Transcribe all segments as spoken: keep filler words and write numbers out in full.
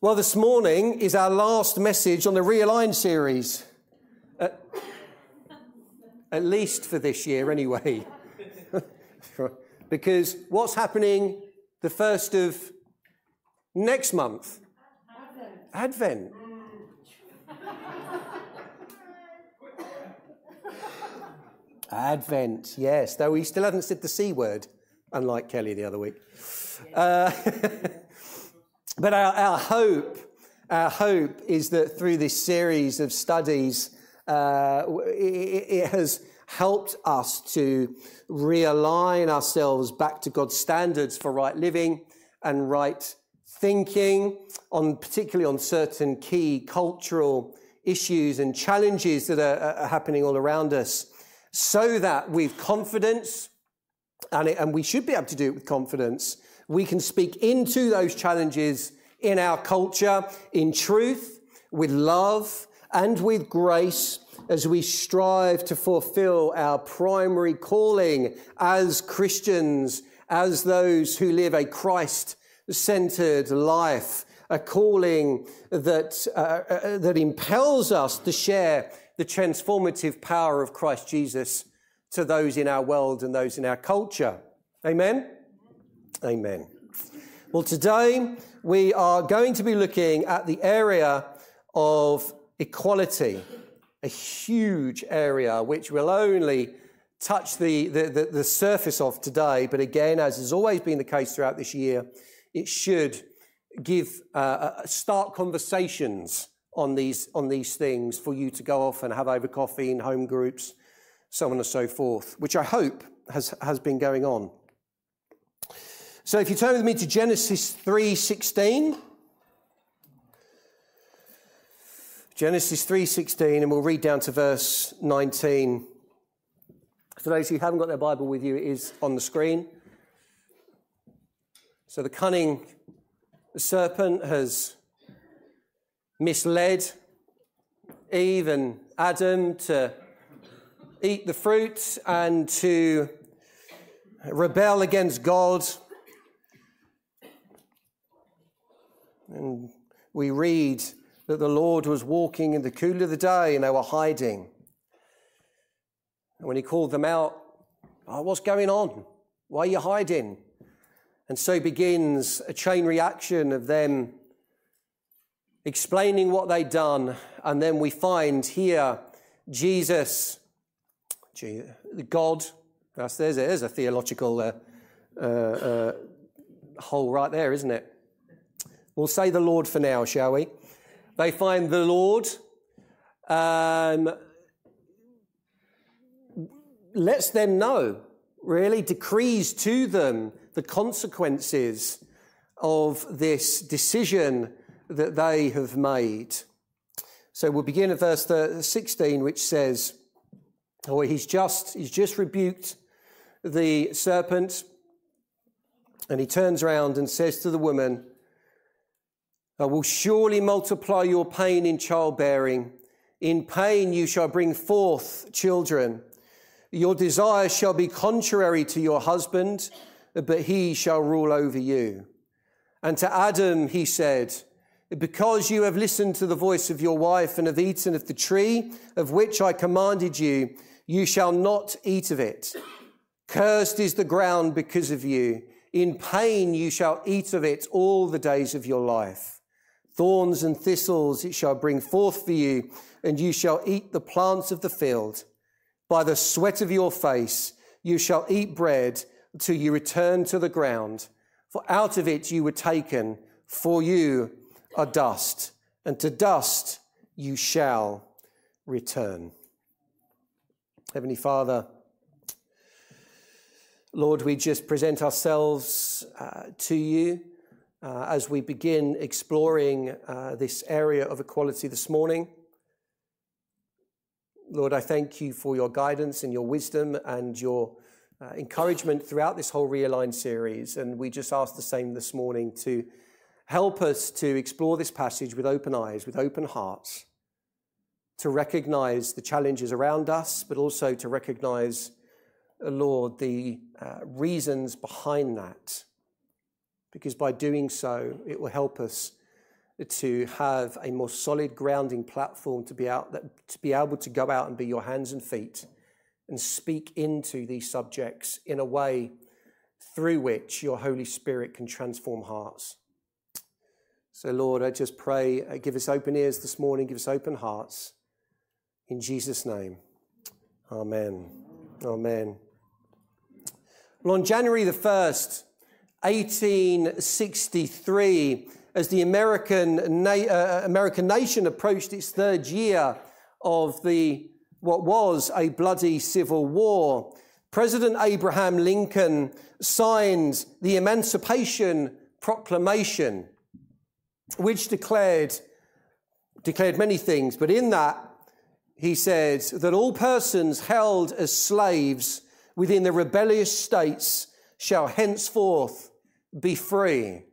Well, this morning is our last message on the Realign series, at, at least for this year anyway. Because what's happening the first of next month? Advent. Advent. Advent, yes, though he still hasn't said the C word, unlike Kelly the other week. Uh, But our, our hope, our hope is that through this series of studies, uh, it, it has helped us to realign ourselves back to God's standards for right living and right thinking, on particularly on certain key cultural issues and challenges that are, are happening all around us, so that with confidence, and, it, and we should be able to do it with confidence, we can speak into those challenges in our culture, in truth, with love and with grace, as we strive to fulfill our primary calling as Christians, as those who live a Christ-centered life, a calling that, uh, uh, that impels us to share the transformative power of Christ Jesus to those in our world and those in our culture. Amen? Amen. Well, today we are going to be looking at the area of equality, a huge area which we'll only touch the, the, the, the surface of today. But again, as has always been the case throughout this year, it should give uh, start conversations on these, on these things for you to go off and have over coffee in home groups, so on and so forth, which I hope has, has been going on. So if you turn with me to Genesis three sixteen, Genesis three sixteen, and we'll read down to verse nineteen. For those who haven't got their Bible with you, it is on the screen. So the cunning serpent has misled Eve and Adam to eat the fruit and to rebel against God. And we read that the Lord was walking in the cool of the day and they were hiding. And when he called them out, oh, what's going on? Why are you hiding? And so begins a chain reaction of them explaining what they'd done. And then we find here Jesus, God, there's a, there's a theological uh, uh, uh, hole right there, isn't it? We'll say the Lord for now, shall we? They find the Lord um, lets them know, really decrees to them the consequences of this decision that they have made. So we'll begin at verse sixteen, which says, oh, he's just, he's just rebuked the serpent, and he turns around and says to the woman, I will surely multiply your pain in childbearing. In pain you shall bring forth children. Your desire shall be contrary to your husband, but he shall rule over you. And to Adam he said, because you have listened to the voice of your wife and have eaten of the tree of which I commanded you, you shall not eat of it. Cursed is the ground because of you. In pain you shall eat of it all the days of your life. Thorns and thistles it shall bring forth for you, and you shall eat the plants of the field. By the sweat of your face you shall eat bread till you return to the ground. For out of it you were taken, for you are dust, and to dust you shall return. Heavenly Father, Lord, we just present ourselves uh, to you uh, as we begin exploring uh, this area of equality this morning. Lord, I thank you for your guidance and your wisdom and your uh, encouragement throughout this whole Realign series. And we just ask the same this morning to help us to explore this passage with open eyes, with open hearts, to recognize the challenges around us, but also to recognize, Lord, the uh, reasons behind that. Because by doing so, it will help us to have a more solid grounding platform to be out, to be able to go out and be your hands and feet and speak into these subjects in a way through which your Holy Spirit can transform hearts. So, Lord, I just pray, uh, give us open ears this morning, give us open hearts. In Jesus' name, amen. Amen. Well, on January the first, eighteen sixty-three, as the American, na- uh, American nation approached its third year of the what was a bloody civil war, President Abraham Lincoln signed the Emancipation Proclamation, which declared, declared many things, but in that he said that all persons held as slaves within the rebellious states shall henceforth be free.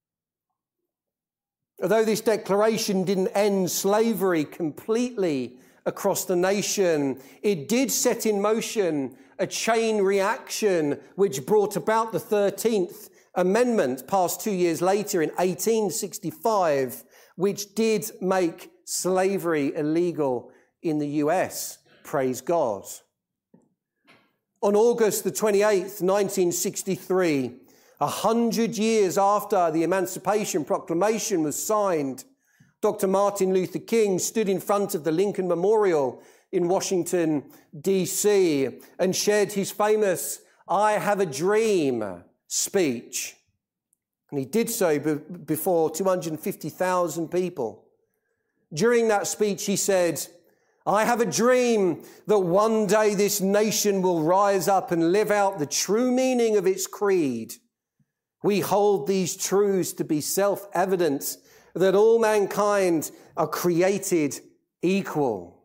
Although this declaration didn't end slavery completely across the nation, it did set in motion a chain reaction which brought about the thirteenth Amendment, passed two years later in eighteen sixty-five, which did make slavery illegal in the U S. Praise God. On August the twenty-eighth, nineteen sixty-three, a hundred years after the Emancipation Proclamation was signed, Doctor Martin Luther King stood in front of the Lincoln Memorial in Washington, D C, and shared his famous "I Have a Dream" speech. And he did so be- before two hundred fifty thousand people. During that speech, he said, "I have a dream that one day this nation will rise up and live out the true meaning of its creed. We hold these truths to be self-evident, that all mankind are created equal."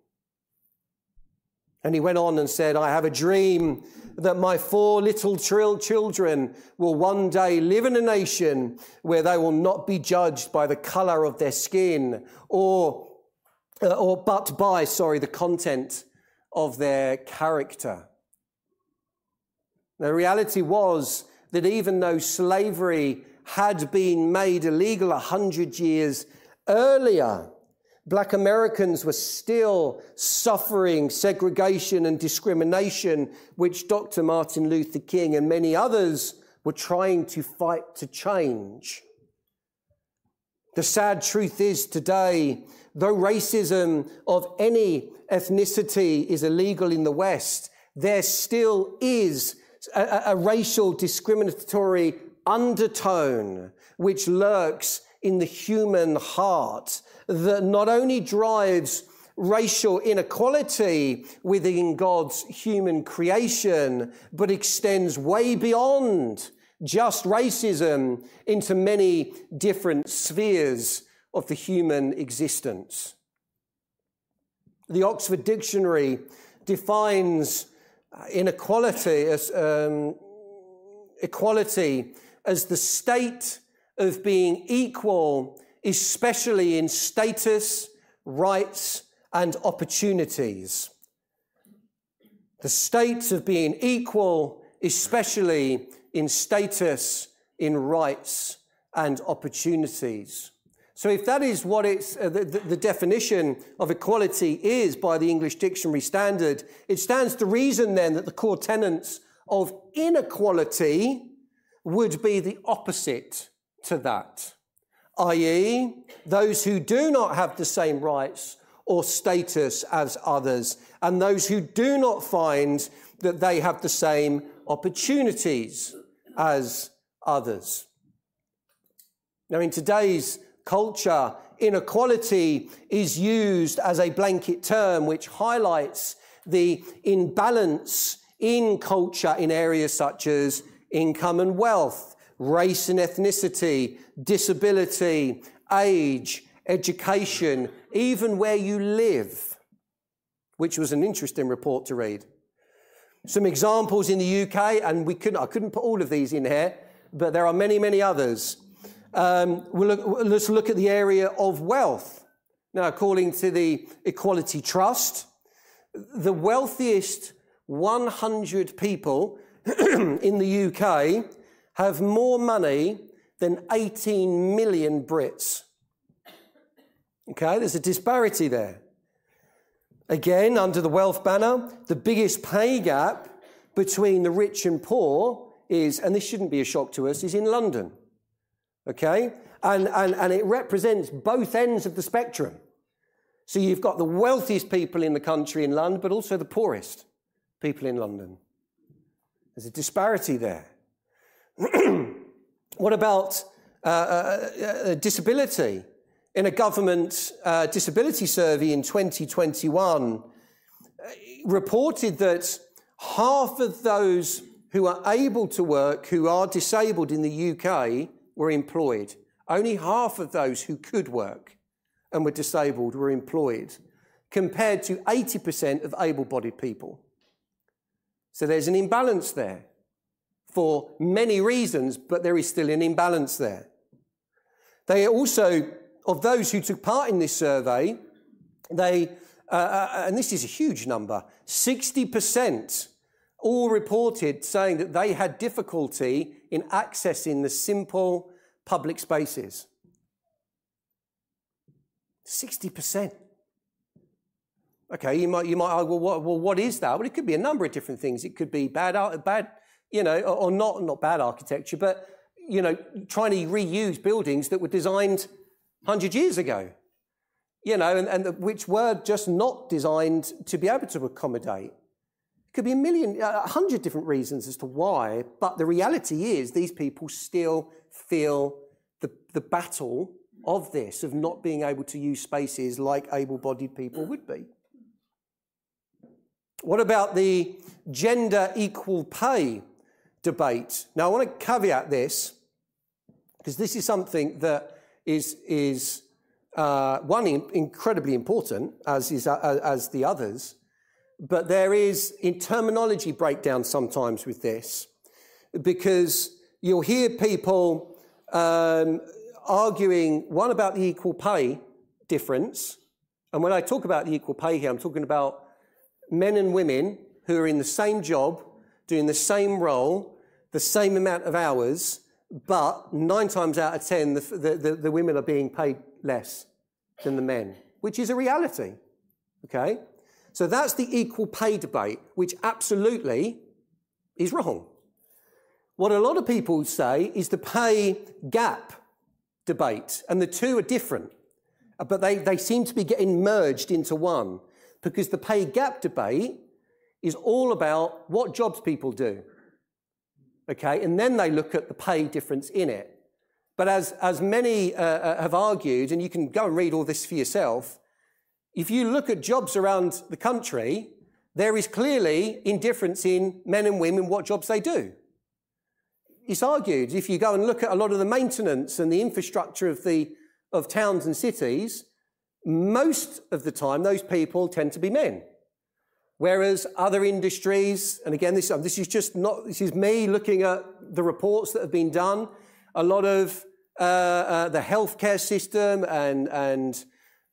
And he went on and said, "I have a dream that my four little trill children will one day live in a nation where they will not be judged by the color of their skin or, uh, or but by, sorry, the content of their character." The reality was that even though slavery had been made illegal a hundred years earlier, Black Americans were still suffering segregation and discrimination, which Doctor Martin Luther King and many others were trying to fight to change. The sad truth is today, though racism of any ethnicity is illegal in the West, there still is a, a racial discriminatory undertone which lurks in the human heart that not only drives racial inequality within God's human creation, but extends way beyond just racism into many different spheres of the human existence. The Oxford Dictionary defines inequality as um, equality as the state of being equal, especially in status, rights, and opportunities. The state of being equal, especially in status, in rights, and opportunities. So if that is what it's, uh, the, the definition of equality is by the English Dictionary Standard, it stands to reason then that the core tenets of inequality would be the opposite to that, that is, those who do not have the same rights or status as others, and those who do not find that they have the same opportunities as others. Now, in today's culture, inequality is used as a blanket term which highlights the imbalance in culture in areas such as income and wealth, race and ethnicity, disability, age, education, even where you live, which was an interesting report to read. Some examples in the U K, and we couldn't, I couldn't put all of these in here, but there are many, many others. Um, we'll look, let's look at the area of wealth. Now, according to the Equality Trust, the wealthiest one hundred people in the U K have more money than eighteen million Brits. Okay, there's a disparity there. Again, under the wealth banner, the biggest pay gap between the rich and poor is, and this shouldn't be a shock to us, is in London. Okay? And, and, and it represents both ends of the spectrum. So you've got the wealthiest people in the country in London, but also the poorest people in London. There's a disparity there. What about uh, uh, uh, disability? In a government uh, disability survey in twenty twenty-one, uh, reported that half of those who are able to work, who are disabled in the U K, were employed. Only half of those who could work and were disabled were employed, compared to eighty percent of able-bodied people. So there's an imbalance there for many reasons, but there is still an imbalance there. They also, of those who took part in this survey, they, uh, uh, and this is a huge number, sixty percent all reported saying that they had difficulty in accessing the simple public spaces. sixty percent. Okay, you might you might argue, well, what, well, what is that? Well, it could be a number of different things. It could be bad, bad, you know, or, or not not bad architecture, but you know, trying to reuse buildings that were designed one hundred years ago, you know, and, and the, which were just not designed to be able to accommodate. It could be a million, a hundred different reasons as to why, but the reality is these people still feel the, the battle of this, of not being able to use spaces like able-bodied people would be. What about the gender equal pay debate? Now, I want to caveat this, because this is something that is, is uh, one, in, incredibly important, as is uh, as the others, but there is in terminology breakdown sometimes with this, because you'll hear people um, arguing, one, about the equal pay difference, and when I talk about the equal pay here, I'm talking about men and women who are in the same job, doing the same role, the same amount of hours, but nine times out of ten, the, the, the, the women are being paid less than the men, which is a reality, okay? So that's the equal pay debate, which absolutely is wrong. What a lot of people say is the pay gap debate, and the two are different, but they, they seem to be getting merged into one, because the pay gap debate is all about what jobs people do. Okay, and then they look at the pay difference in it. But as, as many uh, have argued, and you can go and read all this for yourself, if you look at jobs around the country, there is clearly indifference in men and women what jobs they do. It's argued, if you go and look at a lot of the maintenance and the infrastructure of, the, of towns and cities, most of the time those people tend to be men. Whereas other industries, and again, this, this is just not, this is me looking at the reports that have been done, a lot of uh, uh, the healthcare system and, and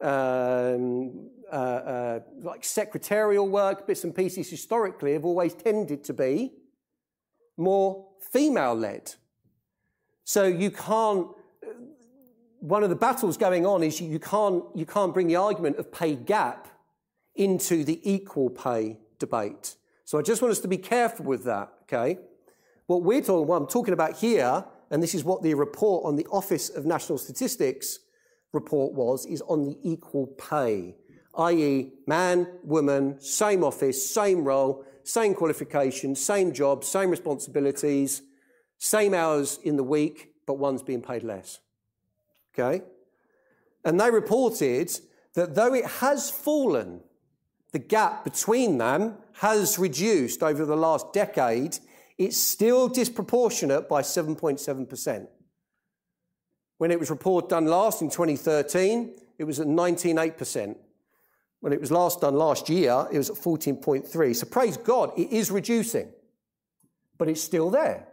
um, uh, uh, like secretarial work, bits and pieces historically have always tended to be more female-led. So you can't, one of the battles going on is you can't, you can't bring the argument of pay gap into the equal pay debate. So I just want us to be careful with that, okay? What we're talking, what I'm talking about here, and this is what the report on the Office of National Statistics report was, is on the equal pay, that is man, woman, same office, same role, same qualifications, same job, same responsibilities, same hours in the week, but one's being paid less, okay? And they reported that though it has fallen, the gap between them has reduced over the last decade, it's still disproportionate by seven point seven percent. When it was report done last in twenty thirteen, it was at nineteen point eight percent. When it was last done last year, it was at fourteen point three. So praise God, it is reducing, but it's still there.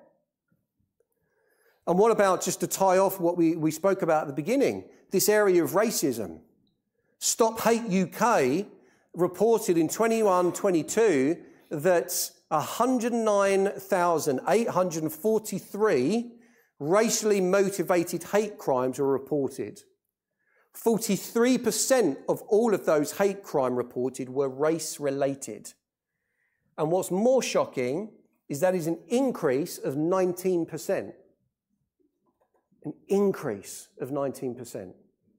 And what about, just to tie off what we, we spoke about at the beginning, this area of racism? Stop Hate U K reported in twenty-one twenty-two that one hundred nine thousand eight hundred forty-three racially motivated hate crimes were reported. forty-three percent of all of those hate crime reported were race-related. And what's more shocking is that is an increase of nineteen percent. An increase of nineteen percent.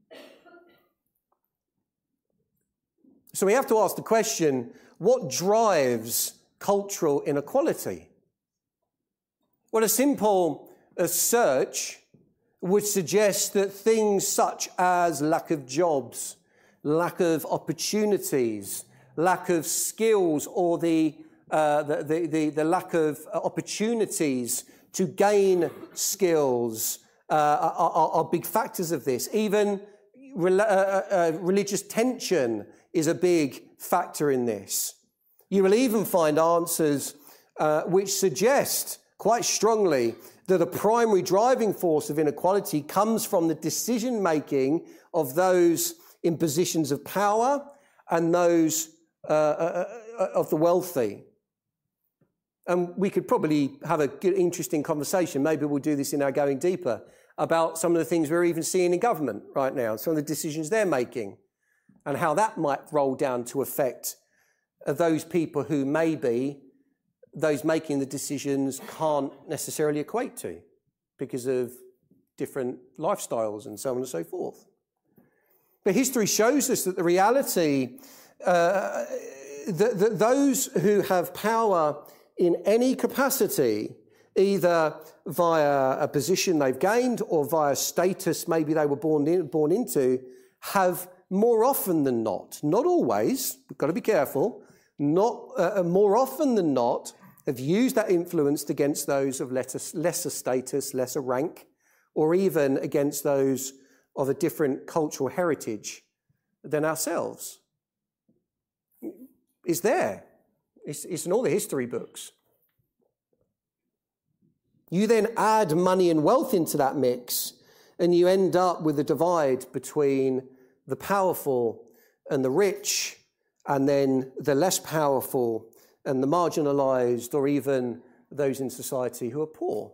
So we have to ask the question, what drives cultural inequality? Well, a simple uh, search would suggest that things such as lack of jobs, lack of opportunities, lack of skills, or the, uh, the, the, the, the lack of opportunities to gain skills uh, are, are, are big factors of this. Even re- uh, uh, religious tension is a big factor in this. You will even find answers uh, which suggest quite strongly that a primary driving force of inequality comes from the decision-making of those in positions of power and those uh, uh, of the wealthy. And we could probably have a good, interesting conversation, maybe we'll do this in our Going Deeper, about some of the things we're even seeing in government right now, some of the decisions they're making, and how that might roll down to affect those people who maybe those making the decisions can't necessarily equate to because of different lifestyles and so on and so forth. But history shows us that the reality, uh, that, that those who have power in any capacity, either via a position they've gained or via status maybe they were born in, born into, have more often than not, not always, we've got to be careful, not uh, more often than not, have used that influence against those of lesser, lesser status, lesser rank, or even against those of a different cultural heritage than ourselves. It's there. It's, it's in all the history books. You then add money and wealth into that mix, and you end up with a divide between the powerful and the rich, and then the less powerful and the marginalized, or even those in society who are poor.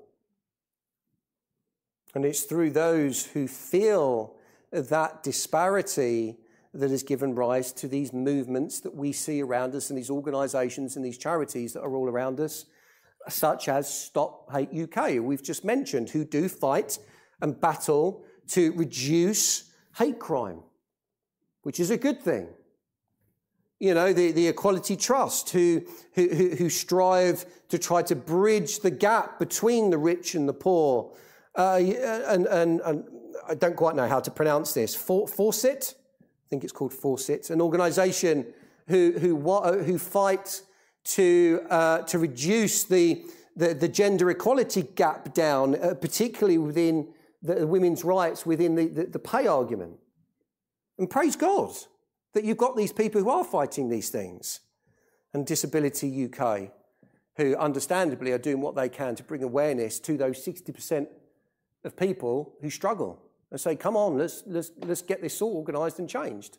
And it's through those who feel that disparity that has given rise to these movements that we see around us, and these organizations and these charities that are all around us, such as Stop Hate U K, we've just mentioned, who do fight and battle to reduce hate crime, which is a good thing. You know, the, the Equality Trust, who, who, who strive to try to bridge the gap between the rich and the poor. Uh, and, and, and I don't quite know how to pronounce this. For, Fawcett? I think it's called Fawcett. An organisation who, who, who fight to, uh, to reduce the, the, the gender equality gap down, uh, particularly within the women's rights, within the, the, the pay argument. And praise God that you've got these people who are fighting these things. And Disability U K, who understandably are doing what they can to bring awareness to those sixty percent of people who struggle and say, come on, let's, let's, let's get this all organised and changed.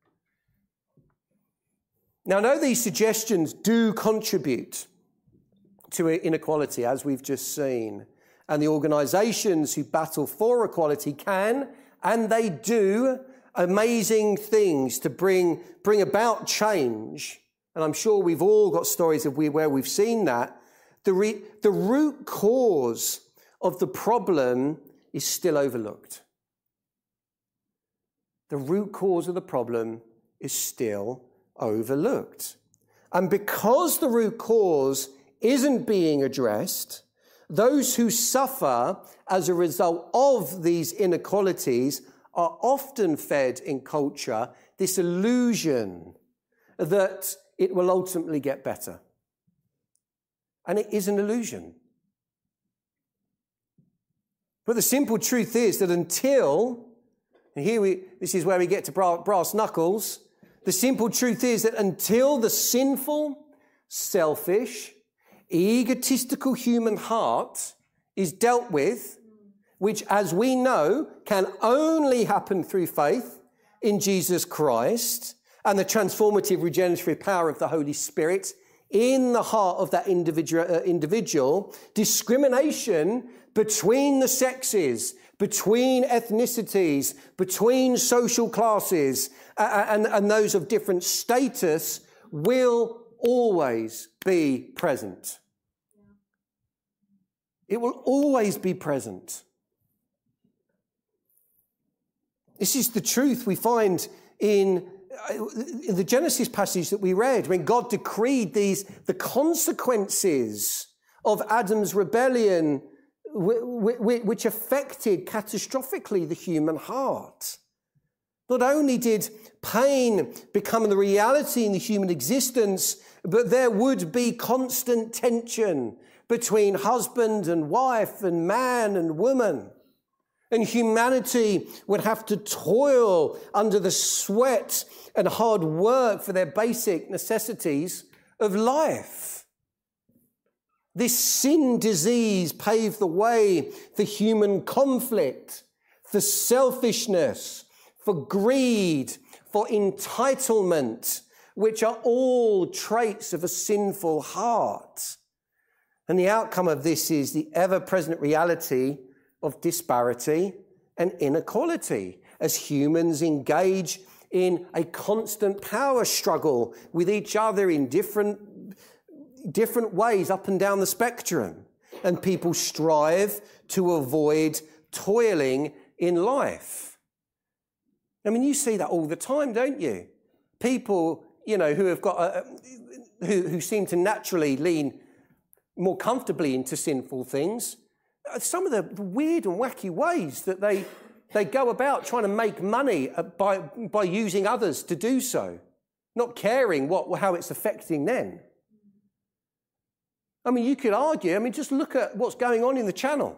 Now, I know these suggestions do contribute to inequality, as we've just seen. And the organisations who battle for equality can, and they do, amazing things to bring, bring about change. And I'm sure we've all got stories of where we've seen that. The, re, the root cause of the problem is still overlooked. The root cause of the problem is still overlooked. And because the root cause isn't being addressed, those who suffer as a result of these inequalities are often fed in culture this illusion that it will ultimately get better. And it is an illusion. But the simple truth is that until, and here we, this is where we get to brass knuckles, the simple truth is that until the sinful, selfish, egotistical human heart is dealt with, which, as we know, can only happen through faith in Jesus Christ and the transformative regenerative power of the Holy Spirit in the heart of that individual, uh, individual, discrimination between the sexes, between ethnicities, between social classes, uh, and, and those of different status will always be present. It will always be present. This is the truth we find in, in the Genesis passage that we read, when God decreed these, the consequences of Adam's rebellion, which affected catastrophically the human heart. Not only did pain become the reality in the human existence, but there would be constant tension between husband and wife and man and woman. And humanity would have to toil under the sweat and hard work for their basic necessities of life. This sin disease paved the way for human conflict, for selfishness, for greed, for entitlement, which are all traits of a sinful heart. And the outcome of this is the ever-present reality of disparity and inequality as humans engage in a constant power struggle with each other in different, different ways up and down the spectrum. And people strive to avoid toiling in life. I mean, you see that all the time, don't you? People, you know, who have got, a, who, who seem to naturally lean more comfortably into sinful things, some of the weird and wacky ways that they they go about trying to make money by by using others to do so, not caring what how it's affecting them. I mean, you could argue, I mean, just look at what's going on in the Channel.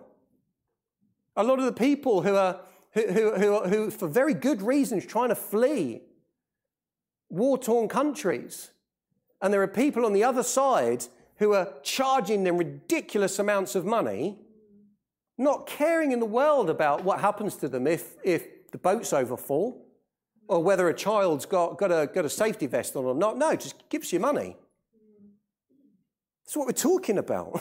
A lot of the people who are who who who, who for very good reasons trying to flee war-torn countries, and there are people on the other side who are charging them ridiculous amounts of money, not caring in the world about what happens to them if, if the boats overfall, or whether a child's got, got, a, got a safety vest on or not. No, just gives you money. That's what we're talking about.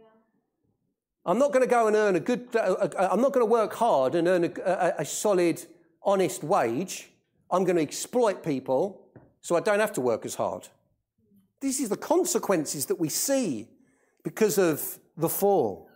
I'm not going to go and earn a good, uh, I'm not going to work hard and earn a, a, a solid, honest wage. I'm going to exploit people so I don't have to work as hard. These are the consequences that we see because of the fall.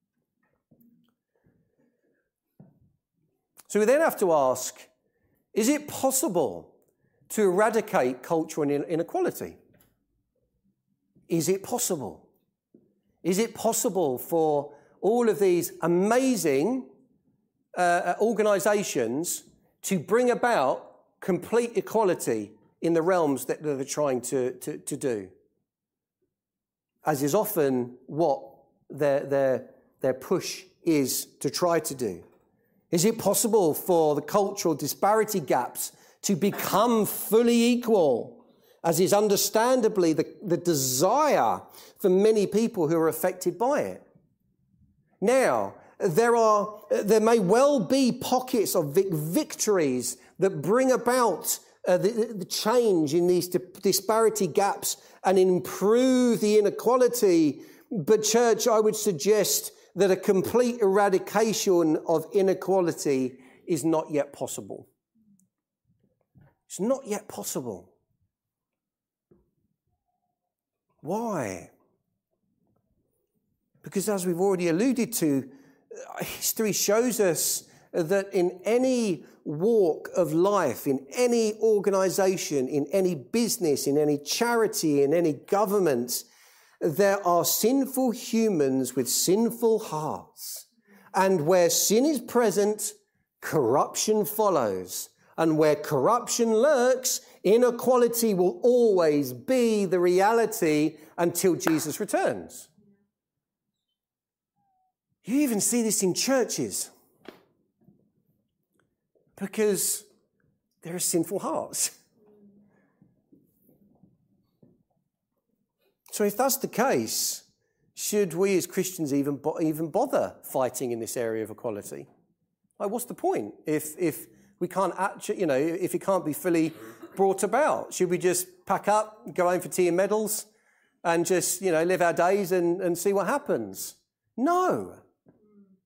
So we then have to ask, is it possible to eradicate cultural inequality? Is it possible? Is it possible for all of these amazing uh, organisations to bring about complete equality in the realms that they're trying to, to, to do? As is often what their, their, their push is to try to do. Is it possible for the cultural disparity gaps to become fully equal, as is understandably the, the desire for many people who are affected by it? Now, there are, there may well be pockets of vic- victories that bring about uh, the, the change in these disparity gaps and improve the inequality. But church, I would suggest that a complete eradication of inequality is not yet possible. It's not yet possible. Why? Because as we've already alluded to, history shows us that in any walk of life, in any organisation, in any business, in any charity, in any government, there are sinful humans with sinful hearts. And where sin is present, corruption follows. And where corruption lurks, inequality will always be the reality until Jesus returns. You even see this in churches, because there are sinful hearts. So if that's the case, should we as Christians even bo- even bother fighting in this area of equality? Like, what's the point if if we can't actually, you know, if it can't be fully brought about? Should we just pack up, go home for tea and medals, and just, you know, live our days and, and see what happens? No.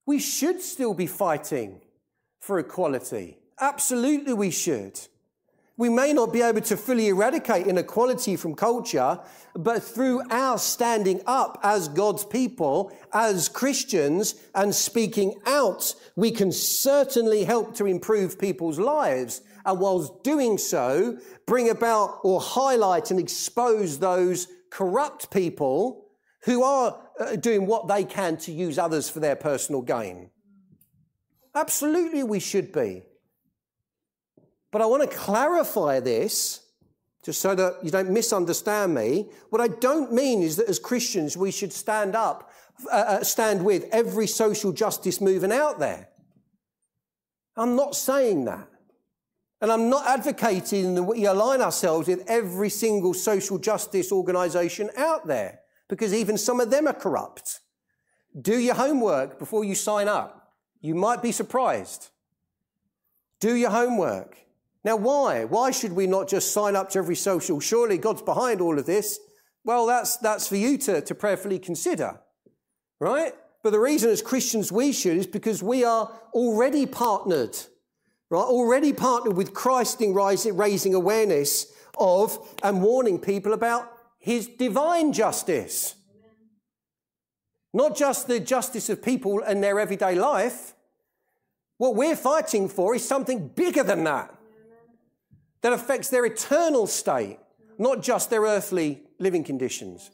We should still be fighting for equality. Absolutely we should. We may not be able to fully eradicate inequality from culture, but through our standing up as God's people, as Christians, and speaking out, we can certainly help to improve people's lives. And whilst doing so, bring about or highlight and expose those corrupt people who are uh, doing what they can to use others for their personal gain. Absolutely we should be. But I want to clarify this, just so that you don't misunderstand me. What I don't mean is that as Christians we should stand up, uh, stand with every social justice movement out there. I'm not saying that. And I'm not advocating that we align ourselves with every single social justice organisation out there, because even some of them are corrupt. Do your homework before you sign up. You might be surprised. Do your homework. Now, why? Why should we not just sign up to every social? Surely God's behind all of this. Well, that's that's for you to, to prayerfully consider, right? But the reason as Christians we should is because we are already partnered, right? Already partnered with Christ in raising awareness of and warning people about his divine justice. Not just the justice of people in their everyday life. What we're fighting for is something bigger than that. That affects their eternal state, not just their earthly living conditions.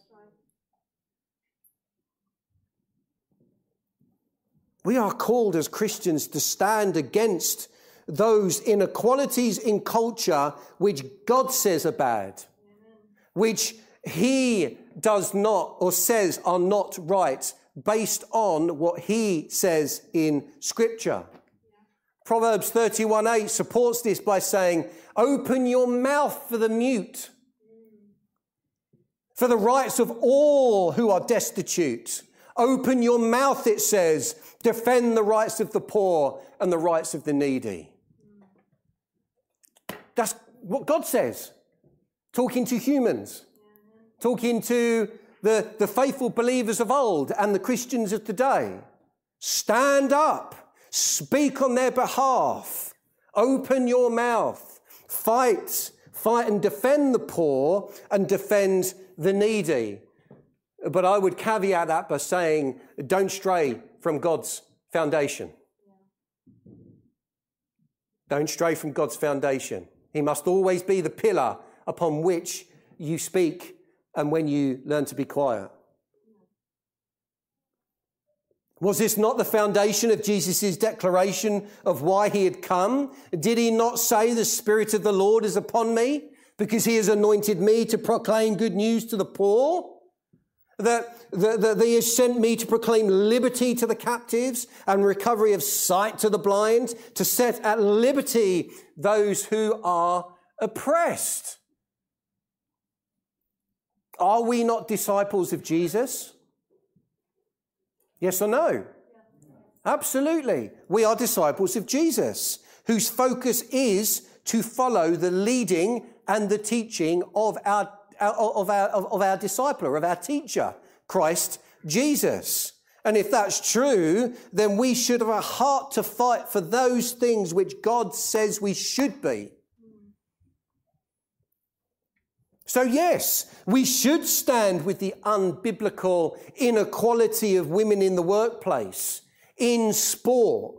We are called as Christians to stand against those inequalities in culture which God says are bad, which he does not or says are not right based on what he says in Scripture. Proverbs thirty-one eight supports this by saying, open your mouth for the mute, for the rights of all who are destitute. Open your mouth, it says, defend the rights of the poor and the rights of the needy. That's what God says, talking to humans, talking to the, the faithful believers of old and the Christians of today. Stand up. Speak on their behalf. Open your mouth. Fight. Fight and defend the poor and defend the needy. But I would caveat that by saying, don't stray from God's foundation. Don't stray from God's foundation. He must always be the pillar upon which you speak and when you learn to be quiet. Was this not the foundation of Jesus' declaration of why he had come? Did he not say, the Spirit of the Lord is upon me because he has anointed me to proclaim good news to the poor? That, that, that he has sent me to proclaim liberty to the captives and recovery of sight to the blind, to set at liberty those who are oppressed. Are we not disciples of Jesus? Yes or no? Absolutely. We are disciples of Jesus, whose focus is to follow the leading and the teaching of our, of our, of our discipler, of our teacher, Christ Jesus. And if that's true, then we should have a heart to fight for those things which God says we should be. So yes, we should stand with the unbiblical inequality of women in the workplace, in sport,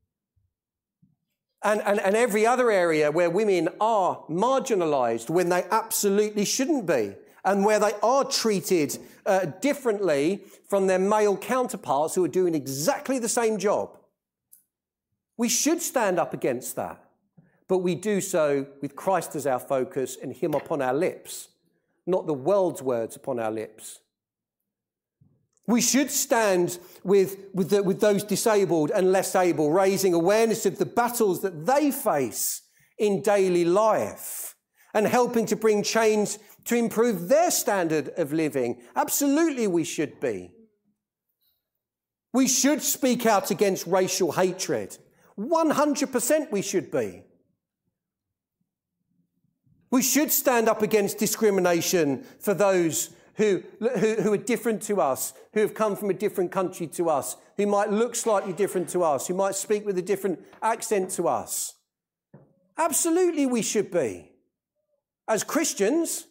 and, and, and every other area where women are marginalised when they absolutely shouldn't be, and where they are treated uh, differently from their male counterparts who are doing exactly the same job. We should stand up against that. But we do so with Christ as our focus and him upon our lips, not the world's words upon our lips. We should stand with, with, the, with those disabled and less able, raising awareness of the battles that they face in daily life and helping to bring change to improve their standard of living. Absolutely we should be. We should speak out against racial hatred. one hundred percent we should be. We should stand up against discrimination for those who, who, who are different to us, who have come from a different country to us, who might look slightly different to us, who might speak with a different accent to us. Absolutely we should be. As Christians,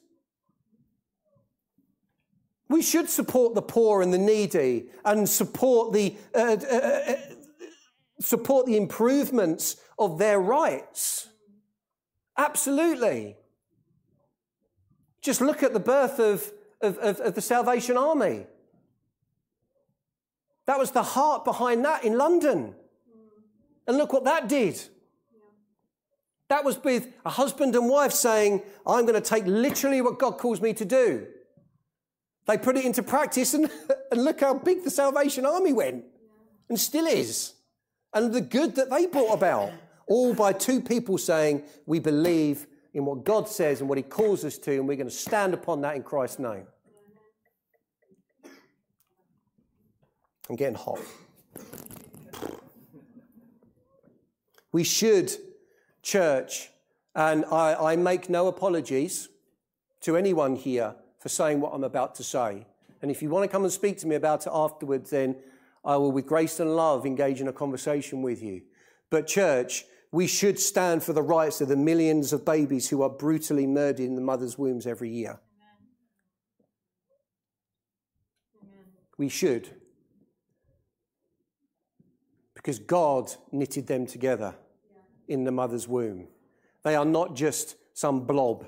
we should support the poor and the needy and support the uh, uh, uh, support the improvements of their rights. Absolutely. Just look at the birth of, of, of, of the Salvation Army. That was the heart behind that in London. And look what that did. That was with a husband and wife saying, I'm going to take literally what God calls me to do. They put it into practice, and, and look how big the Salvation Army went, and still is. And the good that they brought about, all by two people saying, we believe in what God says and what he calls us to, and we're going to stand upon that in Christ's name. I'm getting hot. We should, church, and I, I make no apologies to anyone here for saying what I'm about to say. And if you want to come and speak to me about it afterwards, then I will, with grace and love, engage in a conversation with you. But church, we should stand for the rights of the millions of babies who are brutally murdered in the mother's wombs every year. Amen. We should. Because God knitted them together yeah. in the mother's womb. They are not just some blob.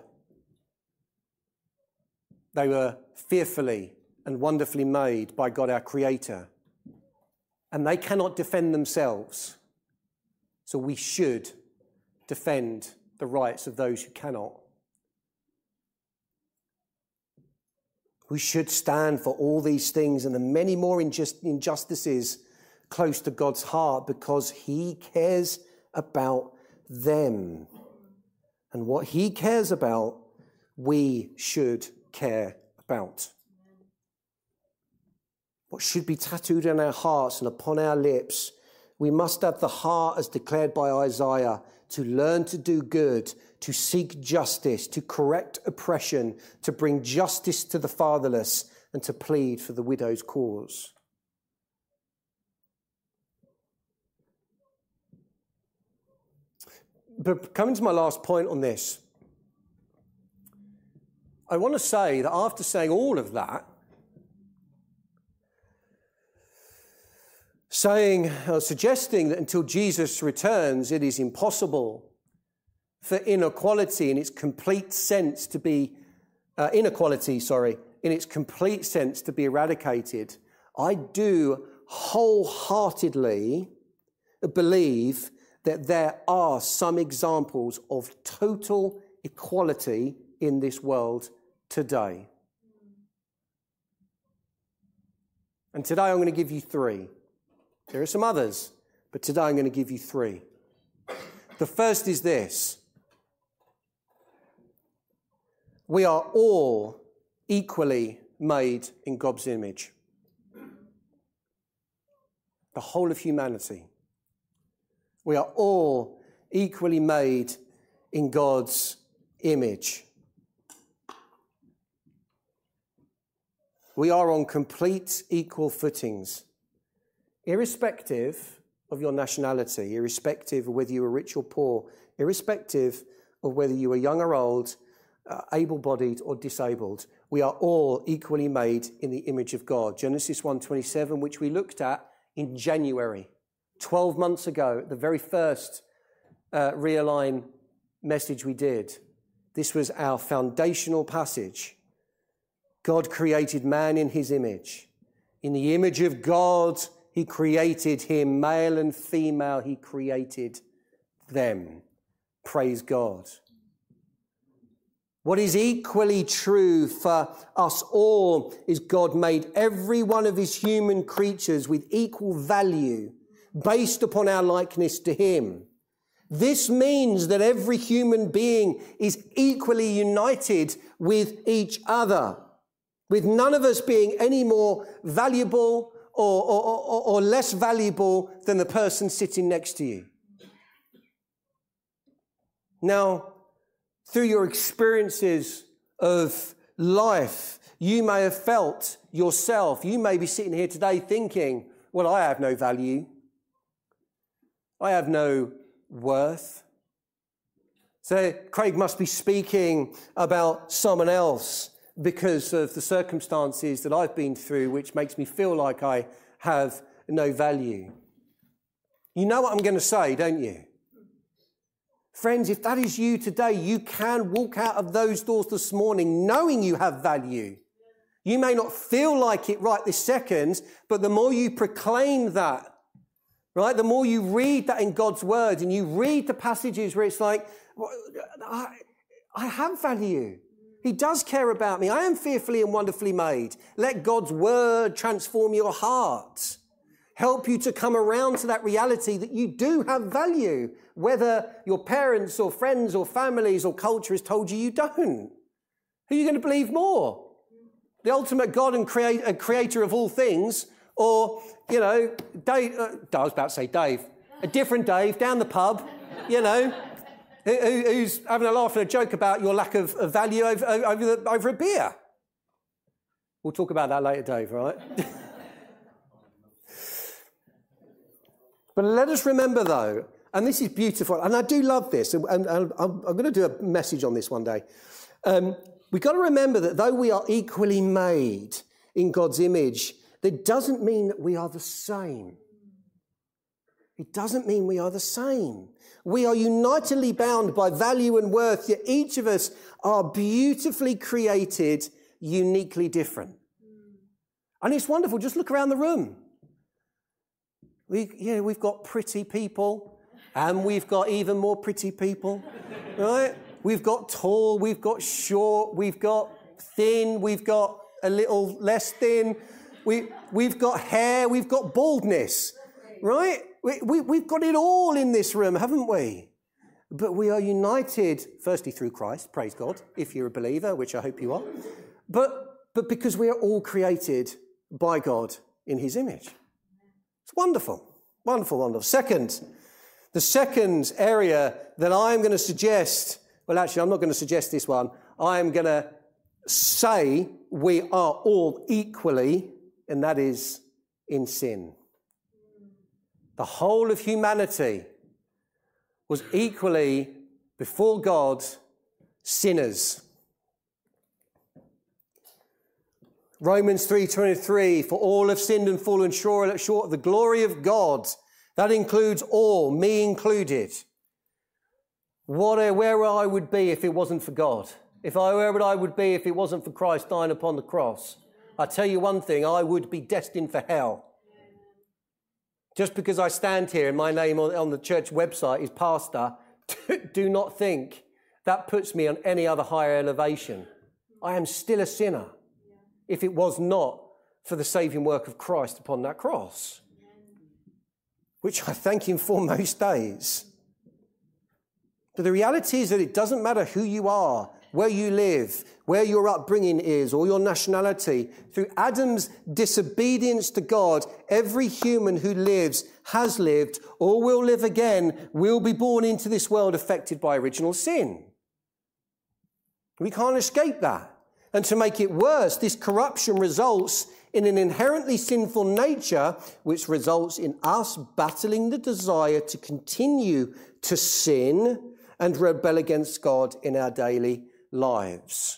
They were fearfully and wonderfully made by God our Creator. And they cannot defend themselves. So we should defend the rights of those who cannot. We should stand for all these things and the many more injust- injustices close to God's heart, because he cares about them. And what he cares about, we should care about. What should be tattooed in our hearts and upon our lips, we must have the heart as declared by Isaiah, to learn to do good, to seek justice, to correct oppression, to bring justice to the fatherless, and to plead for the widow's cause. But coming to my last point on this, I want to say that after saying all of that, saying or suggesting that until Jesus returns, it is impossible for inequality in its complete sense to be, uh, inequality, sorry, in its complete sense to be eradicated, I do wholeheartedly believe that there are some examples of total equality in this world today. And today I'm going to give you three. There are some others, but today I'm going to give you three. The first is this. We are all equally made in God's image. The whole of humanity. We are all equally made in God's image. We are on complete equal footings, irrespective of your nationality, irrespective of whether you are rich or poor, irrespective of whether you are young or old, uh, able-bodied or disabled. We are all equally made in the image of God. Genesis one twenty-seven, which we looked at in January, twelve months ago, the very first uh, Realign message we did. This was our foundational passage. God created man in his image. In the image of God, he created him. Male and female, he created them. Praise God. What is equally true for us all is God made every one of his human creatures with equal value, based upon our likeness to him. This means that every human being is equally united with each other, with none of us being any more valuable or, or, or, or less valuable than the person sitting next to you. Now, through your experiences of life, You may have felt yourself, you may be sitting here today thinking, well, I have no value. I have no worth. So Craig must be speaking about someone else because of the circumstances that I've been through, which makes me feel like I have no value. You know what I'm going to say, don't you? Friends, if that is you today, you can walk out of those doors this morning knowing you have value. You may not feel like it right this second, but the more you proclaim that, right, the more you read that in God's word and you read the passages where it's like, I, I have value. He does care about me. I am fearfully and wonderfully made. Let God's word transform your heart. Help you to come around to that reality that you do have value, whether your parents or friends or families or culture has told you you don't. Who are you going to believe more? The ultimate God and create, uh, creator of all things, or, you know, Dave, uh, I was about to say Dave, a different Dave down the pub, you know, who, who's having a laugh and a joke about your lack of, of value over, over, the, over a beer. We'll talk about that later, Dave, right? But let us remember, though, and this is beautiful, and I do love this, and, and, and I'm, I'm going to do a message on this one day. Um, we've got to remember that though we are equally made in God's image, that doesn't mean that we are the same. It doesn't mean we are the same. We are unitedly bound by value and worth, yet each of us are beautifully created, uniquely different. And it's wonderful. Just look around the room. We, you know, we've got pretty people, and we've got even more pretty people, right? We've got tall, we've got short, we've got thin, we've got a little less thin, we, we've got hair, we've got baldness, right? We, we, we've got it all in this room, haven't we? But we are united, firstly through Christ, praise God, if you're a believer, which I hope you are, but, but because we are all created by God in his image. It's wonderful, wonderful, wonderful. Second, the second area that I'm going to suggest, well, actually, I'm not going to suggest this one. I'm going to say we are all equally, and that is in sin. The whole of humanity was equally, before God, sinners. Romans three twenty-three, for all have sinned and fallen short of the glory of God. That includes all, me included. What a, where I would be if it wasn't for God. If I, where would I would be if it wasn't for Christ dying upon the cross. I tell you one thing, I would be destined for hell. Just because I stand here and my name on, on the church website is pastor, do not think that puts me on any other higher elevation. I am still a sinner. If it was not for the saving work of Christ upon that cross, which I thank him for most days. But the reality is that it doesn't matter who you are, where you live, where your upbringing is, or your nationality. Through Adam's disobedience to God, every human who lives, has lived, or will live again, will be born into this world affected by original sin. We can't escape that. And to make it worse, this corruption results in an inherently sinful nature, which results in us battling the desire to continue to sin and rebel against God in our daily lives.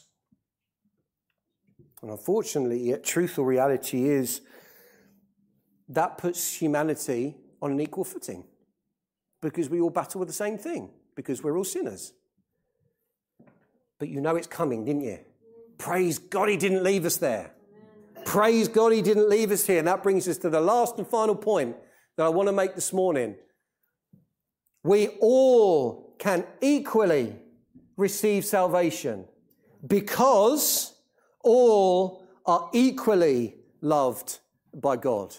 And unfortunately, yet truthful reality is that puts humanity on an equal footing, because we all battle with the same thing, because we're all sinners. But you know it's coming, didn't you? Praise God he didn't leave us there. Amen. Praise God he didn't leave us here. And that brings us to the last and final point that I want to make this morning. We all can equally receive salvation because all are equally loved by God.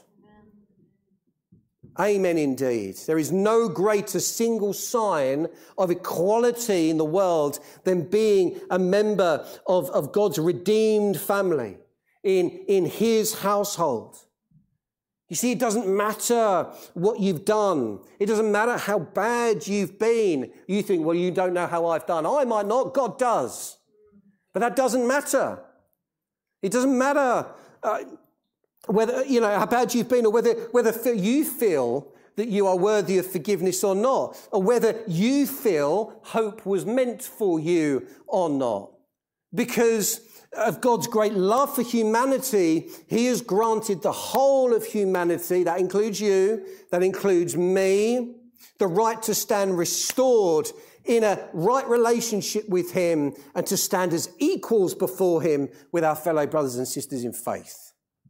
Amen indeed. There is no greater single sign of equality in the world than being a member of, of God's redeemed family in, in his household. You see, it doesn't matter what you've done. It doesn't matter how bad you've been. You think, well, you don't know how I've done. I might not. God does. But that doesn't matter. It doesn't matter uh, whether, you know, how bad you've been, or whether, whether you feel that you are worthy of forgiveness or not, or whether you feel hope was meant for you or not. Because of God's great love for humanity, he has granted the whole of humanity, that includes you, that includes me, the right to stand restored in a right relationship with him and to stand as equals before him with our fellow brothers and sisters in faith.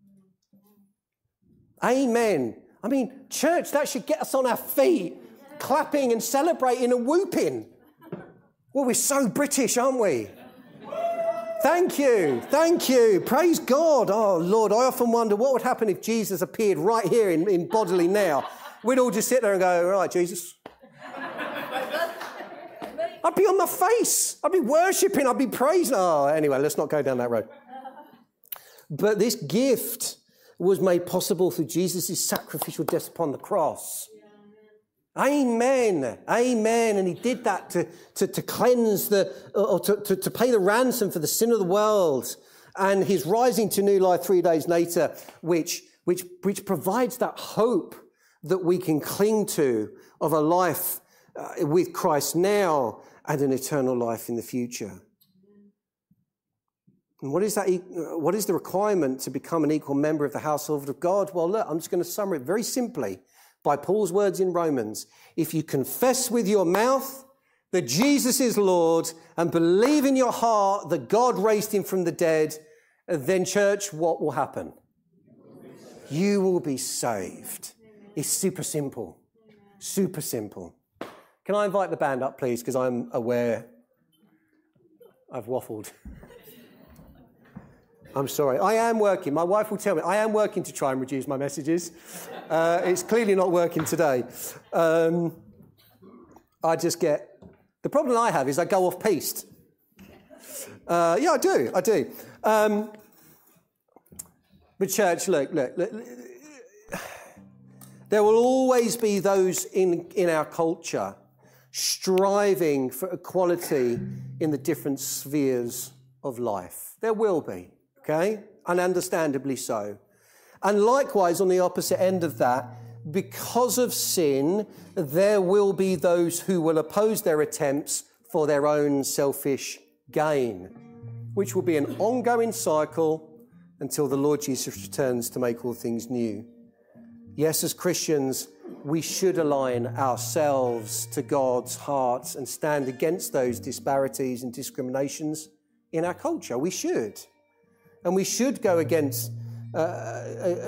Amen. I mean, church, that should get us on our feet, clapping and celebrating and whooping. Well, we're so British, aren't we? Thank you. Thank you. Praise God. Oh, Lord, I often wonder what would happen if Jesus appeared right here in, in bodily now. We'd all just sit there and go, all right, Jesus. I'd be on my face. I'd be worshipping. I'd be praising. Oh, anyway, let's not go down that road. But this gift was made possible through Jesus' sacrificial death upon the cross. Amen. Amen. And he did that to, to, to cleanse the, or to, to, to pay the ransom for the sin of the world. And his rising to new life three days later, which, which, which provides that hope that we can cling to of a life uh, with Christ now and an eternal life in the future. And what is that? What is the requirement to become an equal member of the household of God? Well, look, I'm just going to summarize it very simply by Paul's words in Romans. If you confess with your mouth that Jesus is Lord and believe in your heart that God raised him from the dead, then church, what will happen? You will be saved. It's super simple. Super simple. Can I invite the band up, please? Because I'm aware I've waffled. I'm sorry. I am working. My wife will tell me I am working to try and reduce my messages. Uh, it's clearly not working today. Um, I just get... The problem I have is I go off-piste. Uh, yeah, I do. I do. Um, but church, look, look, look. There will always be those in, in our culture striving for equality in the different spheres of life. There will be. Okay, and understandably so. And likewise, on the opposite end of that, because of sin, there will be those who will oppose their attempts for their own selfish gain, which will be an ongoing cycle until the Lord Jesus returns to make all things new. Yes, as Christians, we should align ourselves to God's heart and stand against those disparities and discriminations in our culture. We should. And we should go against, uh, uh,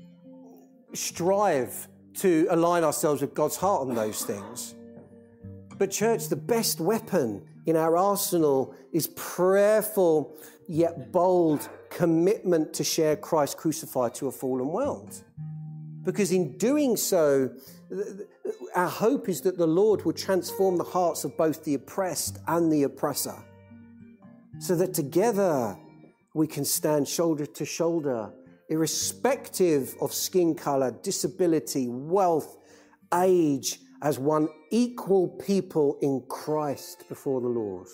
strive to align ourselves with God's heart on those things. But church, the best weapon in our arsenal is prayerful yet bold commitment to share Christ crucified to a fallen world. Because in doing so, our hope is that the Lord will transform the hearts of both the oppressed and the oppressor, so that together we can stand shoulder to shoulder, irrespective of skin color, disability, wealth, age, as one equal people in Christ before the Lord.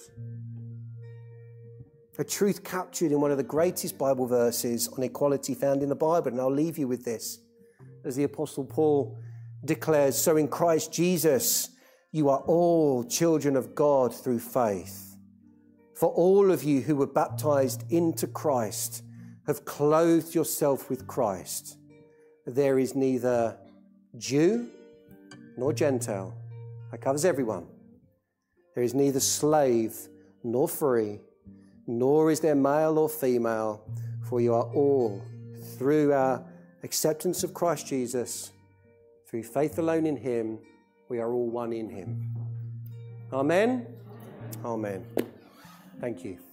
A truth captured in one of the greatest Bible verses on equality found in the Bible. And I'll leave you with this. As the Apostle Paul declares, so in Christ Jesus, you are all children of God through faith. For all of you who were baptized into Christ have clothed yourself with Christ. There is neither Jew nor Gentile. That covers everyone. There is neither slave nor free, nor is there male or female, for you are all, through our acceptance of Christ Jesus, through faith alone in him, we are all one in him. Amen? Amen. Thank you.